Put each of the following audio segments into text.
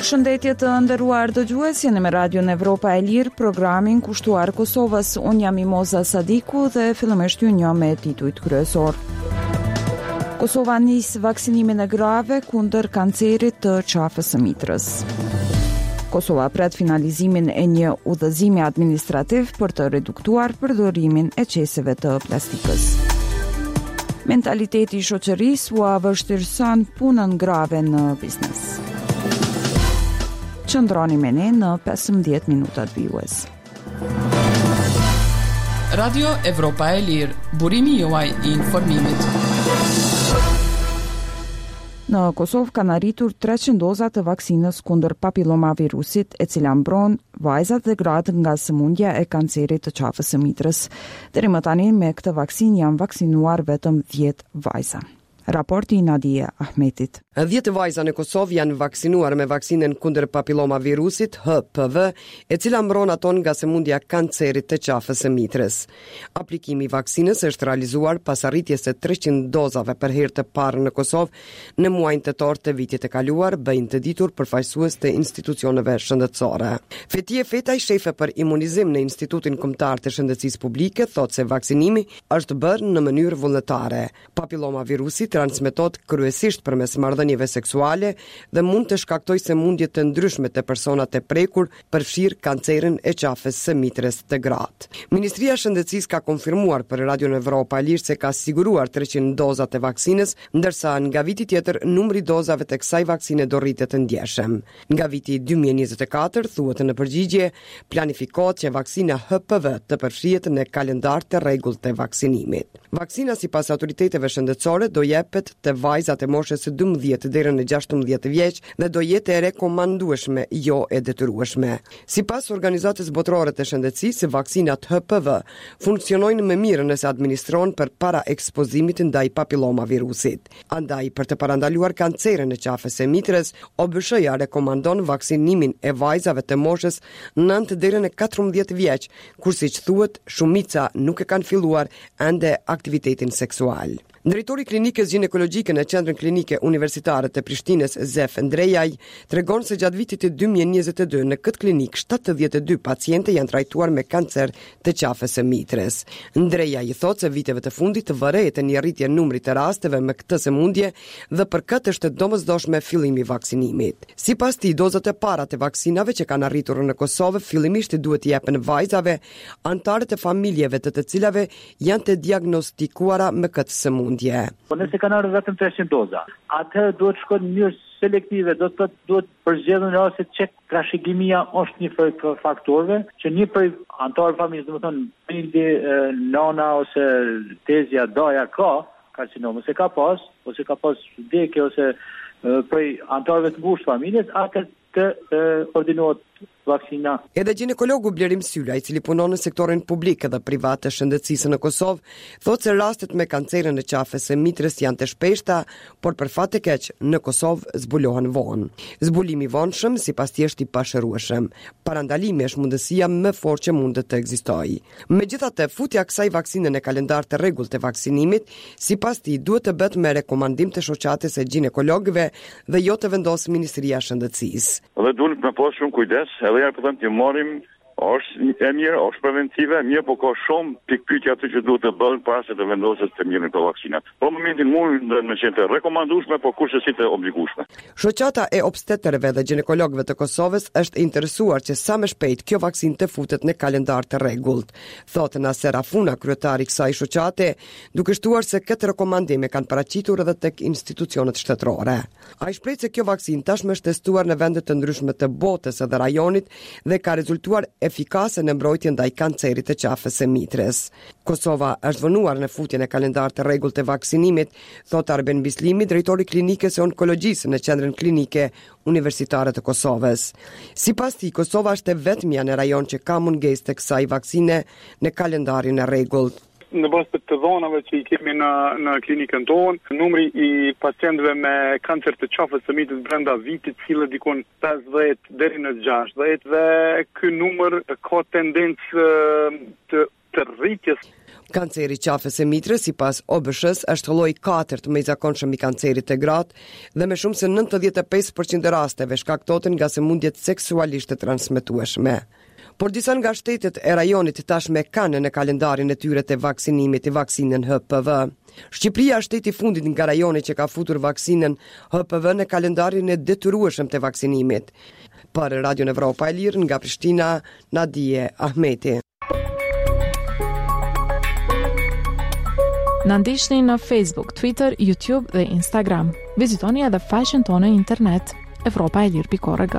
Përshëndetje të nderuar dëgjues, jeni me Radion Evropa e Lirë, programin kushtuar Kosovës. Unë jam Imoza Sadiku dhe fillimisht ju njoh me titujt kryesor. Kosova nis vaksinimin e grave kundër kancerit të qafës së mitrës. Kosova pret finalizimin e një udhëzimi administrativ për të reduktuar përdorimin e qeseve të plastikës. Mentaliteti i shoqërisë u vështirëson punën grave në biznes. Qëndroni me ne në 15 minutat vijues. Radio Evropa e Lirë, burimi juaj i informimit. Në Kosovë kanë arritur 300 doza të vaksinës kundër papilomavirusit, e cila mbron vajzat dhe gratë nga sëmundja e kancerit të qafës së mitrës. Deri më tani me këtë vaksinë janë vaksinuar vetëm 10 vajza. Raporti Nadia Ahmetit. 10 vajza në Kosovë janë vaksinuar me vaksinën kundër papilomavirusit HPV, e cila mbron ato nga sëmundja kancerit të qafës së mitrës. Aplikimi i vaksinës është realizuar pas arritjes së 300 dozave për herë të parë në Kosovë në muajin tetor të vitit të kaluar, bëjnë të ditur përfaqësues të institucioneve shëndetësore. Fetije Fetaj, shefe për imunizim në Institutin Kombëtar të Shëndetësisë Publike, thotë se vaksinimi është bërë në mënyrë vullnetare. Papilomavirusi transmetohet kryesisht përmes marrëdhënieve seksuale dhe mund të shkaktojë sëmundje të ndryshme të personat e prekur, përfshirë kancerin e qafës së mitrës të gratë. Ministria e Shëndetësisë ka konfirmuar për Radion Evropa e Lirë se ka siguruar 300 doza të vaksinës, ndërsa nga viti tjetër numri dozave të kësaj vaksine do rritet të ndjeshëm. Nga viti 2024 thuhet në përgjigje planifikohet që vaksina HPV të përfshihet në kalendar të rregullt të vaksinimit. Vaksina sipas autoriteteve shëndetësore do jepet të vajzat e moshës së 12 deri në 16 vjeç dhe do jetë e rekomandueshme, jo e detyrueshme. Sipas Organizatës Botërore të Shëndetësisë, vaksinat HPV funksionojnë më mirë nëse administrohen përpara ekspozimit ndaj papilomavirusit. Andaj, për të parandaluar kancerin e qafës së mitrës, OBSH-ja rekomandon vaksinimin e vajzave të moshës 9 deri në 14 vjeç, kur siç thuhet, shumica nuk e kanë filluar ende aktivitetin seksual. Drejtori i klinikës ginekologjike në Qendrën Klinike Universitare të Prishtinës, Zef Ndrejaj, tregon se gjatë vitit të 2022 në këtë klinik 72 paciente janë trajtuar me kancer të qafës së mitrës. Ndrejaj thotë se viteve të fundit vërehet një rritje numrit të rasteve me këtë sëmundje dhe për këtë është domosdoshme fillimi i vaksinimit. Sipas tij, dozat e para të vaksinave që kanë arritur në Kosovë fillimisht duhet t'i jepen vajzave, antarët e familjeve të cilave janë të diagnostikuara me këtë sëmundje. Po nëse kanë ardhur vetëm 300 doza, atë duhet shkojnë në mënyrë selektive, duhet përzgjedhur në rast se çek trashëgimia është një prej faktorëve që një prej antarëve familjes, domethënë prindi, nana ose tezja, daja ka karcinom, ose ka pas vdekje ose prej antarëve të ngushtë familjes, atë të ordinohet vaksina. Edhe ginekologu Blerim Syla, i cili punon në sektorin publik dhe privat të shëndetësisë në Kosovë, thotë se rastet me kancerin e qafës së mitrës janë të shpeshta, por për fat të keq në Kosovë zbulohen vonë. Zbulimi i vonshëm sipas tij është i pashërueshëm. Parandalimi është mundësia më fortë që mund të ekzistojë. Megjithatë, futja e kësaj vaksine në kalendar të rregullt të vaksinimit, sipas tij duhet të bëhet me rekomandim të shoqatës së ginekologëve dhe jo të vendosë Ministria e Shëndetësisë. Dhe duhet me pas shumë kujdes, edhe ja po them të marrim, është e mirë, është preventive, mirë, po ka shumë pikpyetje aty që duhet të bëhen para se të vendoset të mirën këto vaksinat. Po në momentin mund të qenë të rekomandueshme, po kurse si të obligueshme. Shoqata e obstetërve dhe ginekologëve të Kosovës është interesuar që sa më shpejt kjo vaksinë të futet në kalendar të rregullt, thotë Naser Afuna, kryetari i kësaj shoqate, duke shtuar se këtë rekomandime kanë paraqitur edhe tek institucionet shtetërore. Ai shpreh se kjo vaksinë tashmë është testuar në vende të ndryshme të botës edhe rajonit dhe ka rezultuar efikase në mbrojtjen ndaj kancerit të qafës së mitrës. Kosova është vënuar në futjen e kalendar të rregullt të vaksinimit, thot Arben Bislimi, drejtori i klinikës së onkologjisë në Qendrën Klinike Universitare të Kosovës. Sipas tij, Kosova është e vetmja në rajon që ka mungesë të kësaj vaksine në kalendarin e rregullt. Në bazë të dhënave që i kemi në klinikën tonë, numri i pacientëve me kancer të qafës së mitrës brenda vitit cilë dikon 50 deri në 60 dhe ky numër ka tendencë të rritet rritjes. Kanceri qafës e mitrës, sipas OBSH-s, është lloji 4 më i zakonshëm i kancerit të gratë dhe me shumë se 95% e rasteve shkaktohen nga sëmundjet seksualisht të transmetueshme. Por disa nga shtetet e rajonit tashme kanë në kalendarin e tyre të vaksinimit i vaksinën HPV. Shqipëria është shteti i fundit nga rajoni që ka futur vaksinën HPV në kalendarin e detyrueshëm të vaksinimit. Për Radio Evropa e Lirë nga Prishtina, Nadije Ahmeti. Na ndiqni në Facebook, Twitter, YouTube dhe Instagram. Vizitoni edhe faqen tonë internet evropaelir.org.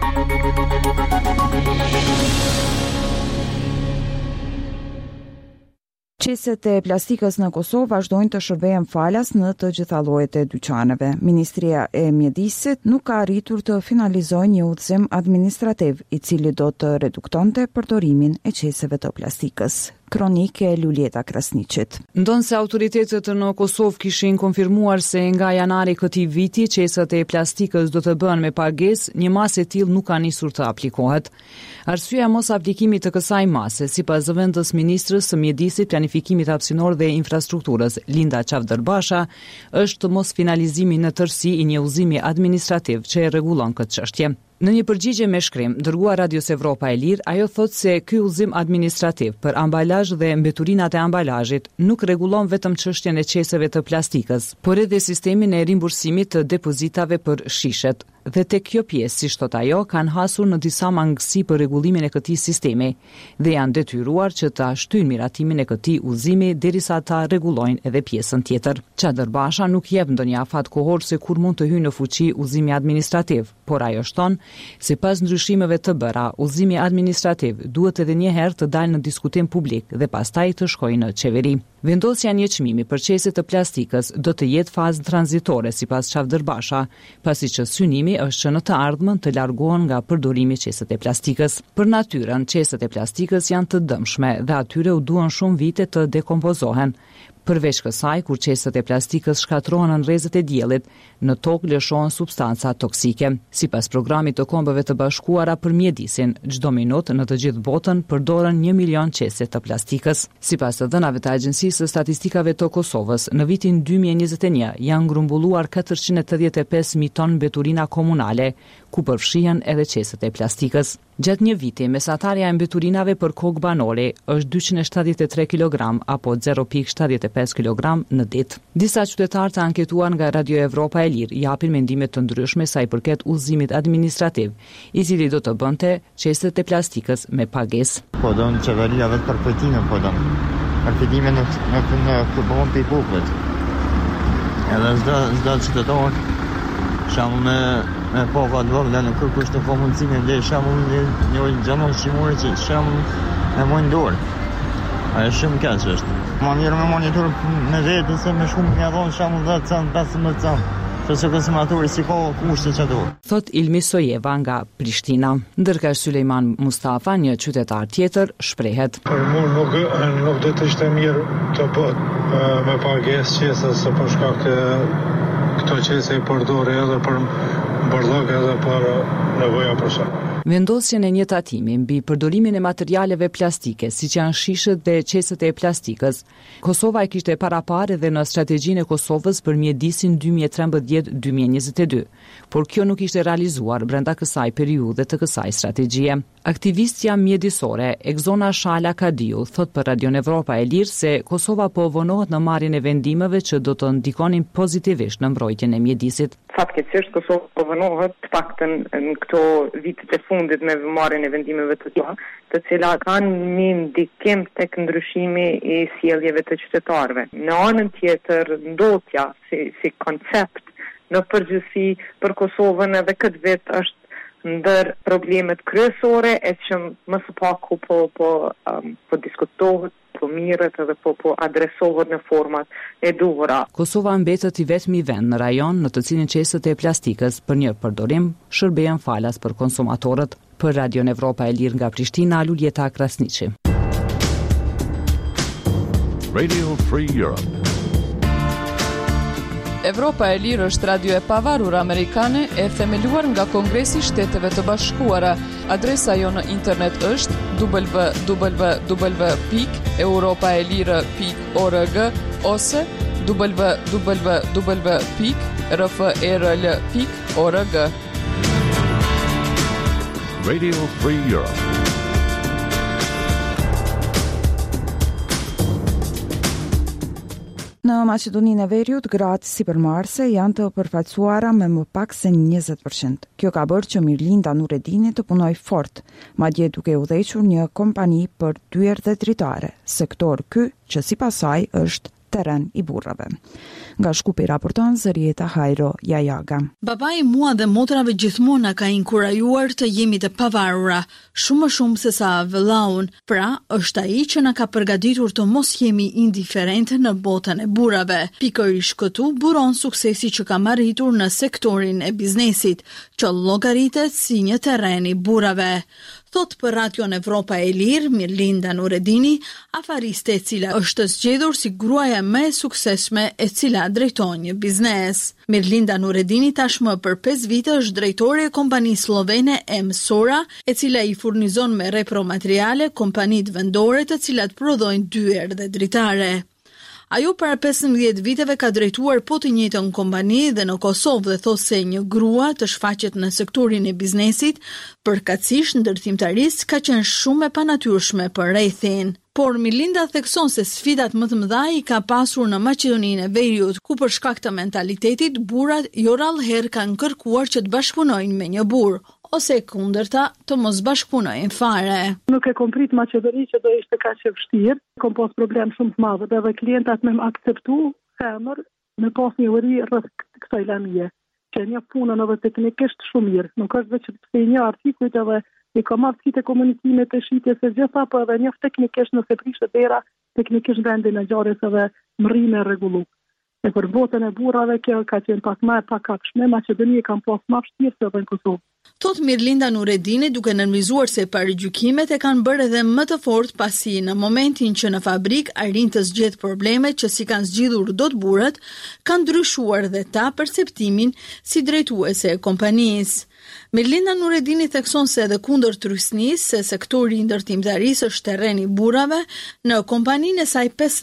Qeset e plastikës në Kosovë vazhdojnë të shërbejnë falas në të gjitha llojet e dyqaneve. Ministria e Mjedisit nuk ka arritur të finalizojë një udhëzim administrativ i cili do të reduktonte përdorimin e qeseve të plastikës. Kronike e Luljeta Krasniqit. Ndonë se autoritetet në Kosovë kishin konfirmuar se nga janari këtij viti qesat e plastikës do të bëhen me pagesë, një masë e tillë nuk ka nisur të aplikohet. Arsyeja mos aplikimit të kësaj mase, sipas zëvendës ministrës së Mjedisit, Planifikimit Hapësinor dhe Infrastrukturës, Linda Qavdërbasha, është mos finalizimi në tërësi i një udhëzimi administrativ që e rregullon këtë çështje. Në një përgjigje me shkrim, dërguar Radios Evropa e Lirë, ajo thotë se ky udhëzim administrativ për ambalazh dhe mbeturinat e ambalazhit nuk rregullon vetëm çështjen e qeseve të plastikës, por edhe sistemin e rimbursimit të depozitave për shishet. Dhe tek kjo pjesë, si thot ajo, kanë hasur në disa mangësi për rregullimin e këtij sistemi dhe janë detyruar që ta shtyjnë miratimin e këtij udhëzimi derisa ta rregullojnë edhe pjesën tjetër. Qadërbasha nuk jep ndonjë afat kohor se kur mund të hyjë në fuqi udhëzimi administrativ, por ajo shton se pas ndryshimeve të bëra, udhëzimi administrativ duhet edhe një herë të dalë në diskutim publik dhe pastaj të shkojë në qeveri. Vendosja një çmimi për qeset të plastikës do të jetë fazë tranzitore sipas Qavdërbasha, pasi që synimi është që në të ardhmen të largohen nga përdorimi qeset e plastikës. Për natyrën, qeset e plastikës janë të dëmshme dhe atyre u duan shumë vite të dekompozohen. Përveç kësaj, kur qeset e plastikës shkatrohen në rrezet e diellit, në tokë lëshohen substanca toksike. Sipas programit të Kombeve të Bashkuara për mjedisin, çdo minutë në të gjithë botën përdoren 1 milion qese të plastikës. Sipas të dhënave të Agjencisë së Statistikave të Kosovës, në vitin 2021 janë ngrumbulluar 485.000 ton mbeturina komunale, ku përfshihen edhe qeset e plastikës. Gjatë një viti, mesatarja e mbeturinave për kokë banore është 273 kg apo 0,75 kg në ditë. Disa qytetarë të anketuar nga Radio Evropa e Lirë japin mendime të ndryshme sa i përket udhëzimit administrativ, i cili do të bënte qeset e plastikës me pagesë. Po don qeveria vetë përfitimin, po don. Përfitimin në këbon për i popullit. Edhe zdo qytetar, shamu me pova të vogla në kërkush të komunicime dhe shamu një gjanon shimore që shamu me mojnë dorë. Ajo shumë keq është. Ma mirë me monitor me vetë se me shumë një dhonë shamu 10 cent, 15 cent. Që konsumatori si ka kushte që do. Thot Ilmi Sojeva nga Prishtina. Ndërka Sulejman Mustafa, një qytetar tjetër, shprehet. Për mu nuk do të ishte mirë të bët me pagesë qesës se për shkak të këto qese i përdore edhe për bardhak edhe për nevoja personale. Vendosjen e një tatimi mbi përdorimin e materialeve plastike, siç janë shishët dhe qeset e plastikës, Kosova e kishte paraparë edhe në strategjinë e Kosovës për mjedisin 2013-2022, por kjo nuk ishte realizuar brenda kësaj periudhe të kësaj strategjie. Aktivistja mjedisore Egzona Shala Kadiu thot për Radio Evropa e Lirë se Kosova po vonohet në marrjen e vendimeve që do të ndikonin pozitivisht në mbrojtjen e mjedisit. Fatkeqësisht Kosova po vonohet të paktën në këto vitet e fundit me marrjen e vendimeve të tilla, të cilat kanë një ndikim tek ndryshimi i sjelljeve të qytetarëve. Në anën tjetër, ndotja si koncept në përgjithësi për Kosovën edhe këtë vit është ndër problemet kryesore e që më së paku po diskutohet, po mirët edhe po adresohet në format e duhura. Kosova mbetet i vetmi vend në rajon në të cilin qeset e plastikës për një përdorim shërbehen falas për konsumatorët. Për Radio Evropa e Lirë nga Prishtina, Luljeta Krasniqi. Radio Free Europe. Evropa e Lirë është radio e pavarur amerikane e themeluar nga Kongresi i Shteteve të Bashkuara. Adresa jo në internet është www.europaelire.org ose www.rfrl.org. Radio Free Europe. Në Maqedoninë e Veriut, gratë sipërmarrëse janë të përfaqësuara me më pak se 20%. Kjo ka bërë që Mirlinda Nuredini të punojë fort, madje duke udhëhequr një kompani për dyer dhe dritare, sektor ky që sipas saj është terren i burrave. Nga Shkupi raporton Zërieta Hajro Jajaga. Babai mua dhe motrave gjithmonë na ka inkurajuar të jemi të pavarura, shumë më shumë se sa vëllaun. Pra, është ai që na ka përgatitur të mos jemi indiferente në botën e burrave. Pikërisht këtu buron suksesi që ka arritur në sektorin e biznesit, që llogaritet si një terren i burrave. Thot për Radion Evropa e Lirë, Mirlinda Nuredini, afariste e cila është zgjedhur si gruaja më e suksesshme e cila drejton një biznes. Mirlinda Nuredini tashmë për 5 vite është drejtore e kompanisë slovene Sora, e cila i furnizon me repromateriale kompanitë vendore të cilat prodhojnë dyer dhe dritare. Ajo para 15 viteve ka drejtuar po të njëjtën kompani dhe në Kosovë dhe thosë se një grua të shfaqet në sektorin e biznesit, përkatësisht ndërtimtarisë ka qenë shumë e panatyrshme për rrethin. Por Mirlinda thekson se sfidat më të mëdha i ka pasur në Maqedoninë e Veriut, ku për shkak të mentalitetit burrat jo rallëherë kanë kërkuar që të bashkëpunojnë me një burr, ose kundërta të mos bashkëpunojnë fare. Nuk e kom prit Maqedoni që do ishte kaq e vështirë, kom pas problem shumë të madh edhe klientat më akceptu femër me pas një uri rreth kësaj lëmie, që një punën edhe teknikisht shumë mirë. Nuk është vetë të një artikujt edhe i kam aftësitë e komunikimit të shitjes së gjitha, po edhe një teknikisht nëse prishet dera, teknikisht vendin e ngjarjes edhe mrime rregullu. E për botën e burrave kjo ka qenë pak më e pakapshme, Maqedoni kam pas më vështirë se në Kosovë. Thot Mirlinda Nuredini duke nënvizuar se parëgjykimet e kanë bërë edhe më të fortë pasi në momentin që në fabrik arrin të zgjedh problemet që si kanë zgjidhur dot burrat, kanë ndryshuar dhe ta perceptimin si drejtuese e kompanisë. Mirlinda Nuredini thekson se edhe kundër trysnisë se sektori i ndërtimtarisë është terren i burrave, në kompaninë e saj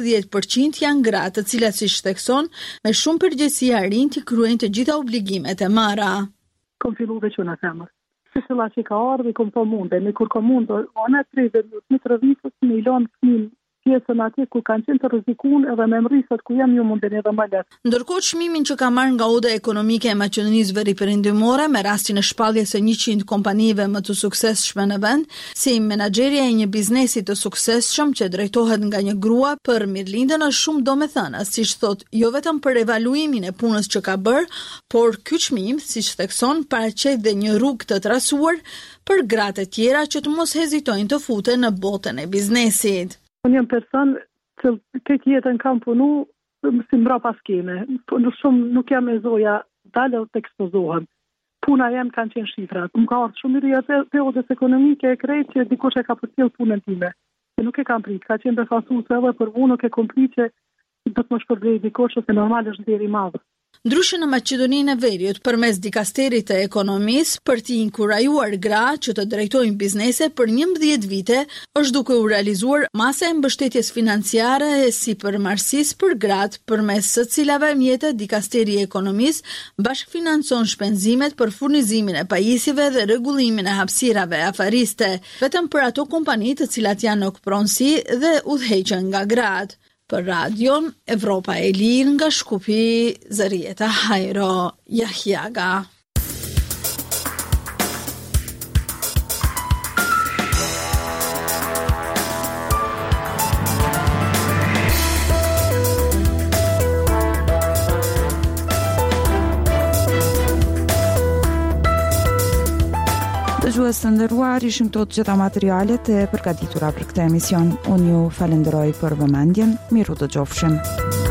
50% janë gra, të cilat siç thekson me shumë përgjegjësi arrin të kryejnë të gjitha obligimet e marra. Kom fillu veç unë femër. Se shëlla që ka ardhë i kom po munde, me kur kom mundë, ona 30 minut, një të rëvitës me ilonë fëmin pjesën atje ku kanë qenë të rrezikun edhe me mrisat ku jam ju mundin edhe më letë. Ndërkohë çmimin që ka marrë nga Oda Ekonomike e Maqedonisë Veriperëndimore me rastin e shpalljes së 100 kompanive më të suksesshme në vend, si menaxherja e një biznesi të suksesshëm që drejtohet nga një grua, për Mirlindën është shumë domethënë, siç thotë, jo vetëm për evaluimin e punës që ka bërë, por ky çmim, siç thekson, paraqet dhe një rrugë të trasuar për gratë e tjera që të mos hezitojnë të futen në botën e biznesit. Unë jam person që këtë jetën kam punu si mbra pas keme. Nuk jam e zoja dalë të ekspozohem. Puna jam kanë qenë shifrat. Më ka ardhur shumë mirë te odës ekonomike e krejt që dikush e ka përcjell punën time. Nuk e kam prit, ka qenë befasuese edhe për mua, nuk e kom prit që do të më shpërbej dikush ose normal është deri i madh. Ndryshe në Maqedoninë e Veriut, përmes dikasterit të ekonomisë, për t'i inkurajuar gra që të drejtojnë biznese për 11 vite, është duke u realizuar masa e mbështetjes financiare e sipërmarrësisë për gratë, përmes së cilave mjetet dikasteri e ekonomisë bashkëfinancon shpenzimet për furnizimin e pajisjeve dhe rregullimin e hapësirave afariste, vetëm për ato kompani të cilat janë në pronësi dhe udhëheqen nga gratë. Për Radion Evropa e Lirë nga Shkupi, Zërieta Hajro Jajaga. Dëgjues të nderuar, ishim këto të gjitha materialet e përgatitura për këtë emision. Unë ju falenderoj për vëmendjen. Miru të gjofshim.